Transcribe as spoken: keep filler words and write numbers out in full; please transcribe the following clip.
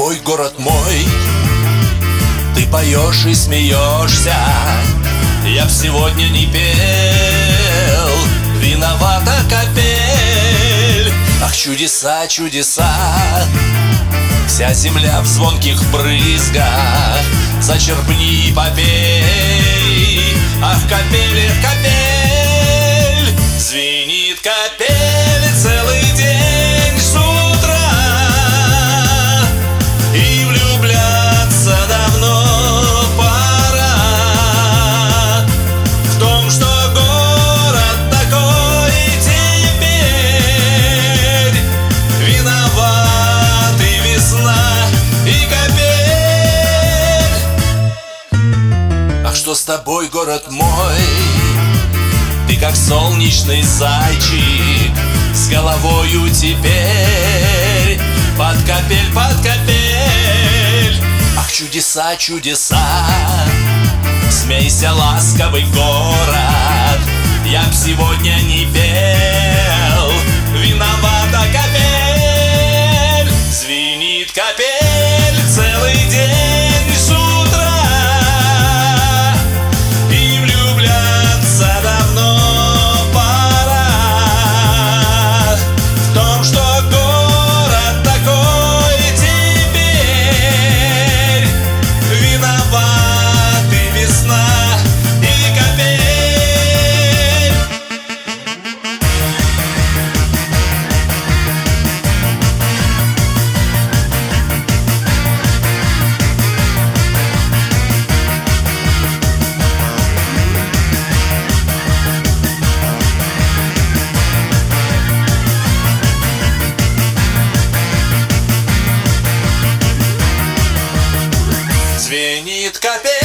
тобой, город мой. Ты поешь и смеешься, я б сегодня не пел. Виновата капель. Ах, чудеса, чудеса, вся земля в звонких брызгах. Зачерпни и попей. Ах, капель, эх, капель. Звенит капель целый день с утра, и влюбляться давно пора. В том, что город такой теперь, виноват и весна, и капель. Ах, что с тобой, город мой? Ты как солнечный зайчик, с головою теперь под капель, под капель. Ах, чудеса, чудеса, смейся, ласковый город, я б сегодня не пел. Виновата капель. Звенит капель целый день с утра, и влюбляться давно пора. В том, что город такой теперь, виноват и весна, и капель. Звенит капель.